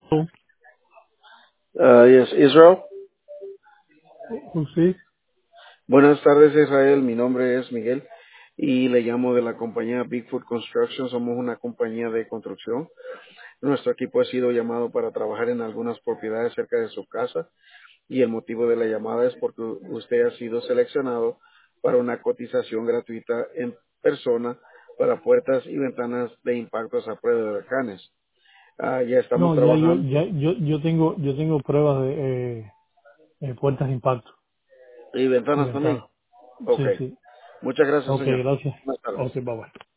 Yes, Israel. Sí, Buenas tardes, Israel. Mi nombre es Miguel y le llamo de la compañía Bigfoot Construction. Somos una compañía de construcción. Nuestro equipo ha sido llamado para trabajar en algunas propiedades cerca de su casa y el motivo de la llamada es porque usted ha sido seleccionado para una cotización gratuita en persona para puertas y ventanas de impactos a prueba de huracanes. Ya estamos no, ya trabajando yo tengo pruebas de puertas de impacto y y ventanas también. ventanas. Ok. Sí, sí. Muchas gracias, Ok, señor. gracias. Buenas Ok, tardes. bye bye.